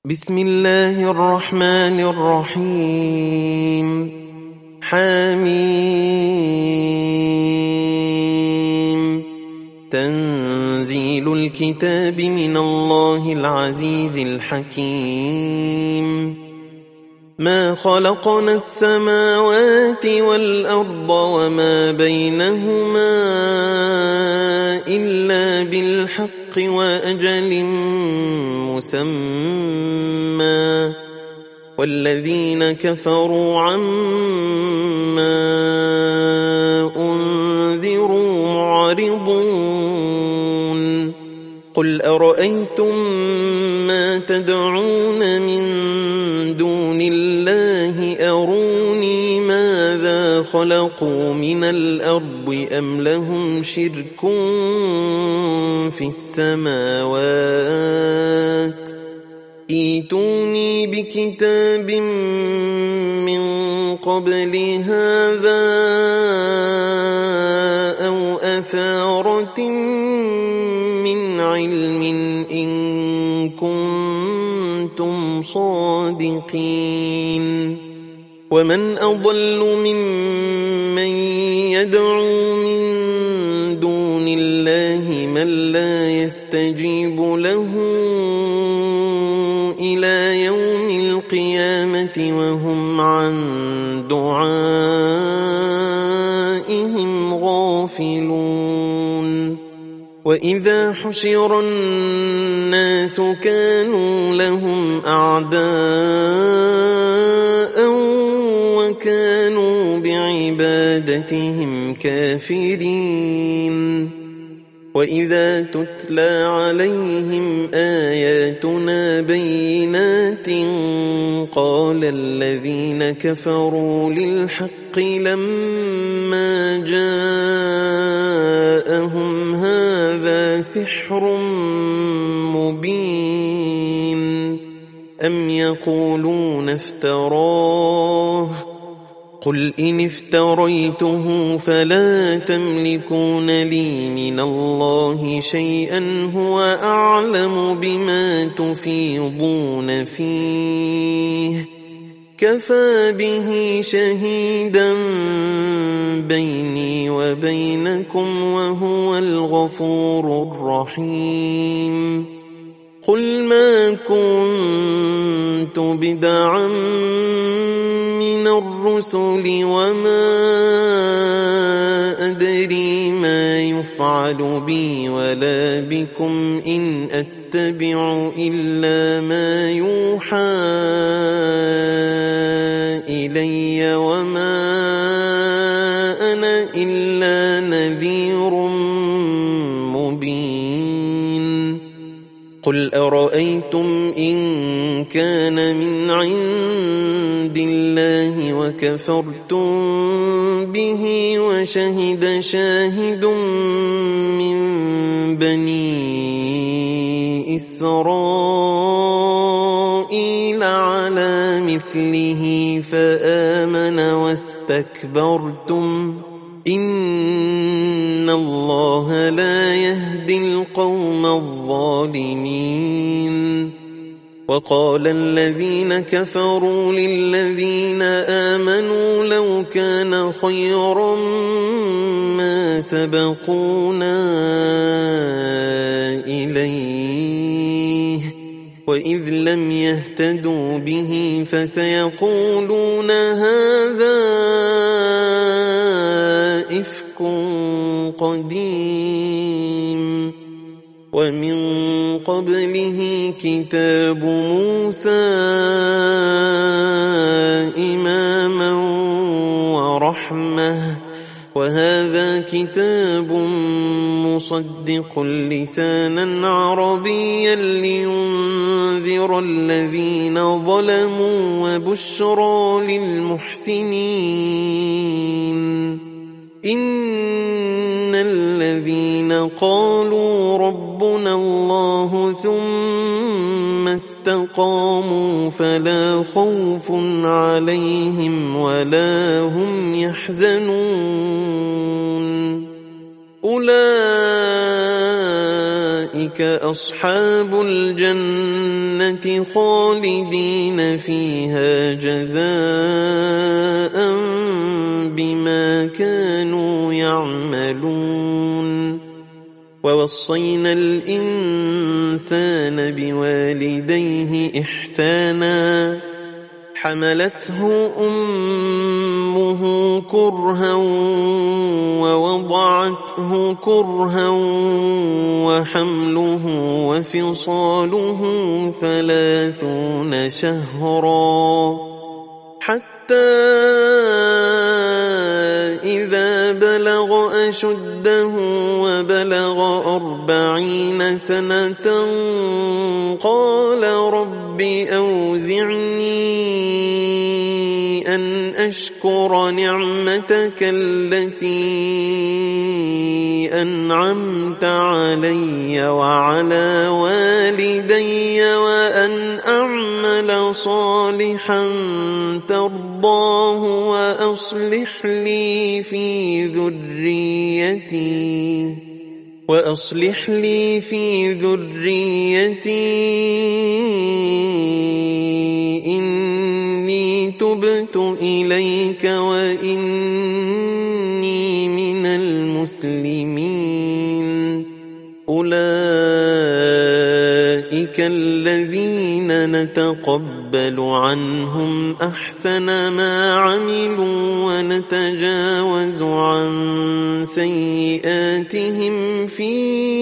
بسم الله الرحمن الرحيم حميم تنزيل الكتاب من الله العزيز الحكيم ما خلقنا السماوات والأرض وما بينهما إلا بالحق وأجل مسمى والذين كفروا عما أنذروا معرضون قل أرأيتم ما تدعون من دون الله أروني ماذا خلقوا من الأرض أم لهم شرك في السماوات ائتوني بكتاب من قبل هذا أو أثارة من علم إن كنتم صادقين ومن أضل ممن يدعو من دون الله من لا يستجيب له إلى يوم القيامة وهم عن دعائهم غافلون وإذا حشر الناس كانوا لهم أعداء وكانوا بعبادتهم كافرين وإذا تتلى عليهم آياتنا بينات قال الذين كفروا للحق لما جاءهم هذا سحر مبين أم يقولون افتراه قل إن افتريته فلا تملكون لي من الله شيئا هو أعلم بما تفيضون فيه كفى به شهيدا بيني وبينكم وهو الغفور الرحيم قل ما كنت بدعا من الرسل وما أدري ما يفعل بي ولا بكم إن أتبع إلا ما يوحى إلي وما أنا إلا نذير مبين قل أرأيتم إن كان من عند الله وكفرتم به وشهد شاهد من بني إسرائيل على مثله فآمن واستكبرتم إن الله لا يهدي القوم الظالمين وقال الذين كفروا للذين آمنوا لو كان خيرا ما سبقونا إليه وإذ لم يهتدوا به فسيقولون هذا إفك قديم ومن قبله كتاب موسى إماما ورحمة وهذا كتاب مصدق لسانا عربيا لينذر الذين ظلموا وبشرى للمحسنين إن الذين قالوا ربنا الله ثم استقاموا فلا خوف عليهم ولا هم يحزنون أولئك أولئك أصحاب الجنة خالدين فيها جزاء بما كانوا يعملون ووصينا الإنسان بوالديه إحسانا حملته أمه كرها ووضعته كرها وحمله وفصاله 30 شهرا حتى إذا بلغ أشده وبلغ 40 سنة قال رب أوزعني أن أشكر نعمتك التي أنعمت علي وعلى والدي وأن أعمل صالحا ترضاه وأصلح لي في ذريتي إني تبت إليك وإني من المسلمين أولئك الذين نتقبل عنهم أحسن ما عملوا ونتجاوز عن سيئاتهم في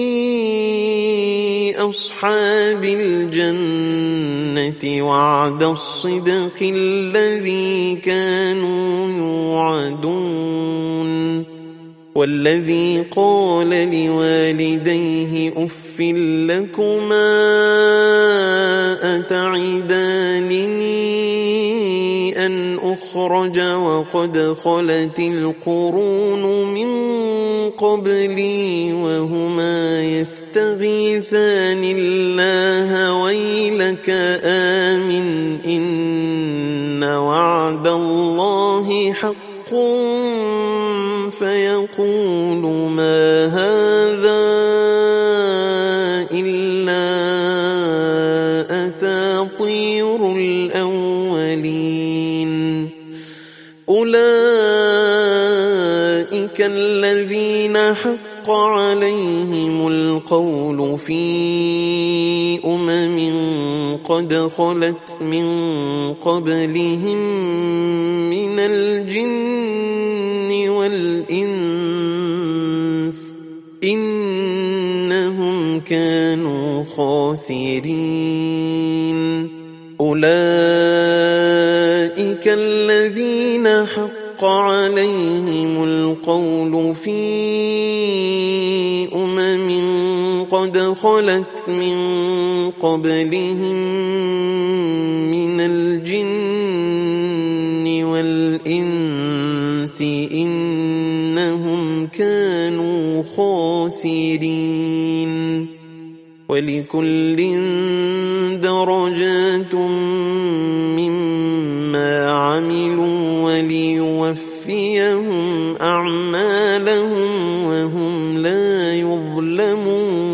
أصحاب الجنة وعد الصدق الذي كانوا يوعدون والذي قال لوالديه أف لكما أتعدانني أن أخرج وقد خلت القرون من قبلي وهما يستغيثان الله ويلك آمن إن وعد الله حق فيقول ما هذا إلا أساطير الأولين أولئك الذين حق عليهم القول في قد خلت من قبلهم من الجن والإنس إنهم كانوا خاسرين أولئك الذين حق عليهم القول في قد خلت من قبلهم من الجن والإنس إنهم كانوا خاسرين ولكل درجات مما عملوا وليوفيهم أعمالهم وهم لا يظلمون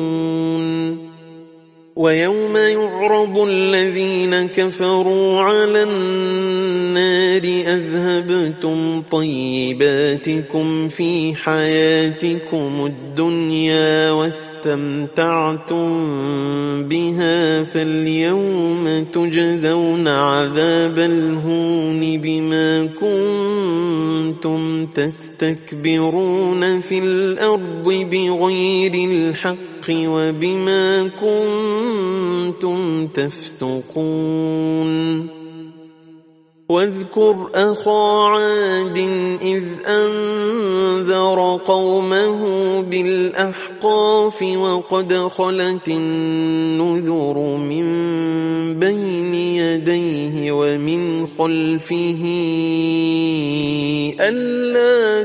ويوم يعرض الذين كفروا على النار أذهبتم طيباتكم في حياتكم الدنيا واستمتعتم بها فاليوم تجزون عذاب الهون بما كنتم تستكبرون في الأرض بغير الحق وبما كنتم تفسقون واذكر أخا عاد إذ أنذر قومه بالأحقاف وقد خلت النذر من بين يديه ومن خلفه ألا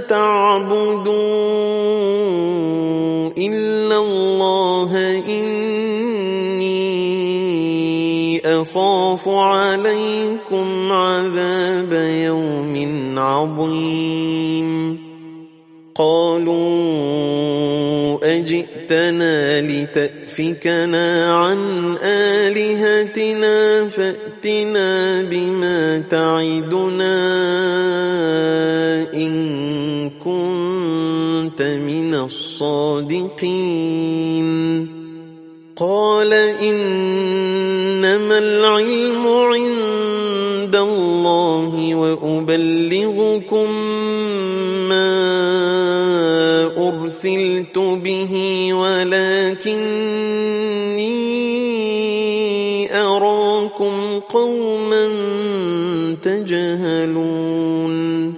تعبدوا إلا الله إني أخاف عليكم عذاب يوم عظيم قالوا أجئتنا لتأفكنا عن آلهتنا فأتنا بما تعدنا إن كنت من الصادقين قال إنما العلم عند الله وأبلغكم ما أرسلت به ولكني أراكم قوما تجهلون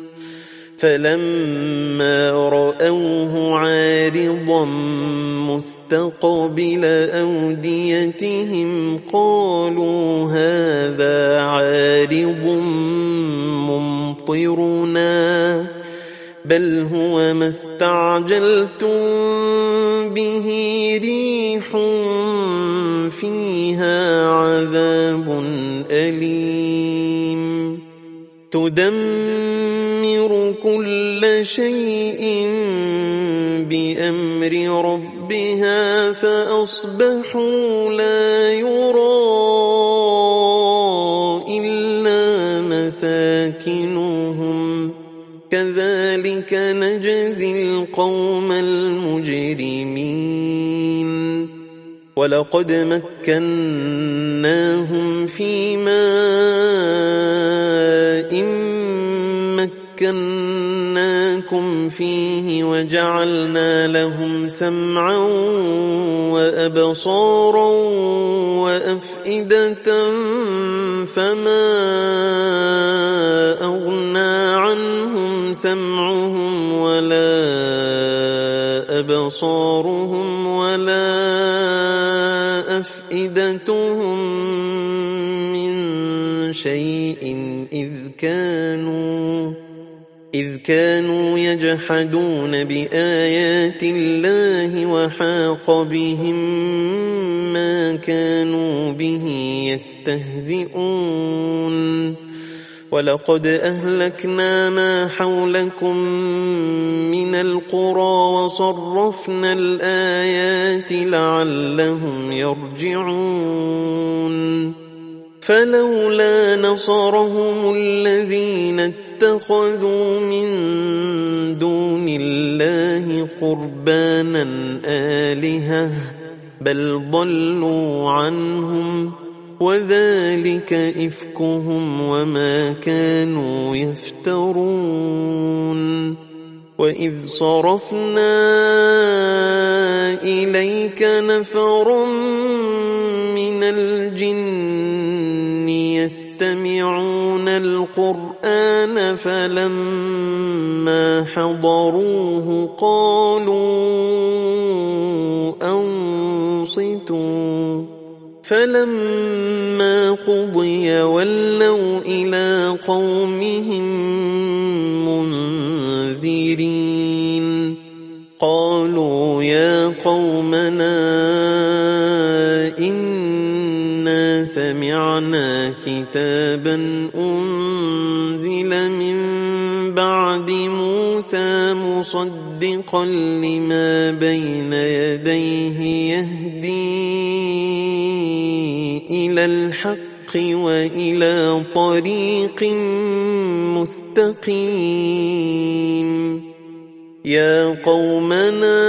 فلما رأوه عارضا مستقبل أوديتهم قالوا هذا عارض ممطرنا بل هو ما استعجلتم به ريح فيها عذاب أليم تدمر كل شيء بأمر ربها فأصبحوا لا يرى إلا مساكنهم كذلك نجزي القوم المجرمين ولقد مكناهم في ماء مكناكم فيه وجعلنا لهم سمعا وأبصارا وأفئدة فما أغنى عنهم سمعهم ولا أبصارهم ولا أفئدتهم من شيء إذ كانوا يجحدون بآيات الله وحاق بهم ما كانوا به يستهزئون ولقد أهلكنا ما حولكم من القرى وصرفنا الآيات لعلهم يرجعون فلولا نصرهم الذين اتخذوا من دون الله قربانا آلهة بل ضلوا عنهم وذلك إفكهم وما كانوا يفترون وإذ صرفنا إليك نفرا من الجن يستمعون القرآن فلما حضروه قالوا أنصتوا فلما قضي ولوا إلى قومهم منذرين قالوا يا قومنا إنا سمعنا كتابا أنزل من بعد موسى مصدقا لما بين يديه يهدي إلى الحق وإلى طريق مستقيم يا قومنا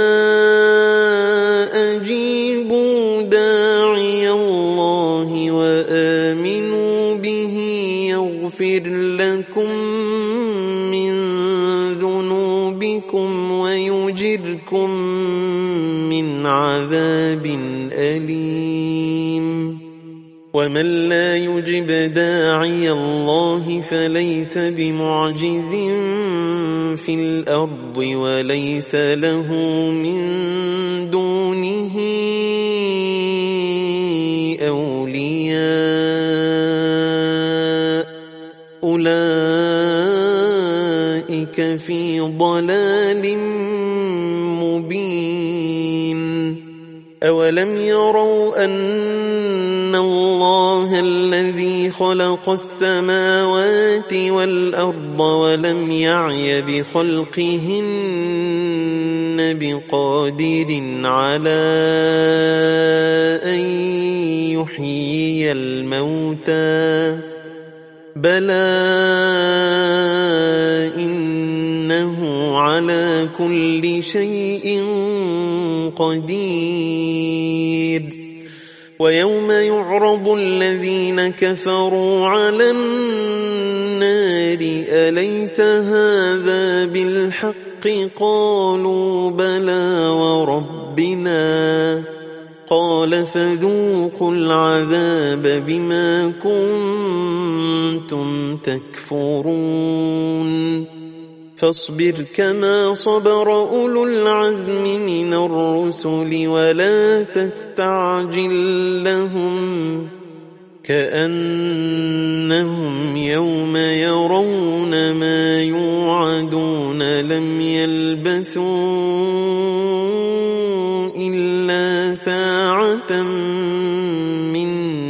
أجيبوا داعي الله وآمنوا به يغفر لكم من ذنوبكم ويجركم من عذاب أليم ومن لا يجب داعي الله فليس بمعجز في الأرض وليس له من دونه أولياء أولئك في ضلال مبين أولم يروا أن الله الله الذي خلق السماوات والأرض ولم يعي بخلقهن بقادر على أن يحيي الموتى بلى إنه على كل شيء قدير ويوم يعرض الذين كفروا على النار أليس هذا بالحق قالوا بلى وربنا قال فذوقوا العذاب بما كنتم تكفرون فاصبر كما صبر أولو العزم من الرسل ولا تستعجل لهم كأنهم يوم يرون ما يوعدون لم يلبثوا إلا ساعة من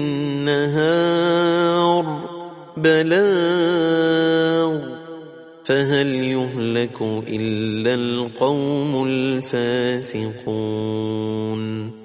نهار بلاغ فهل يهلك إلا القوم الفاسقون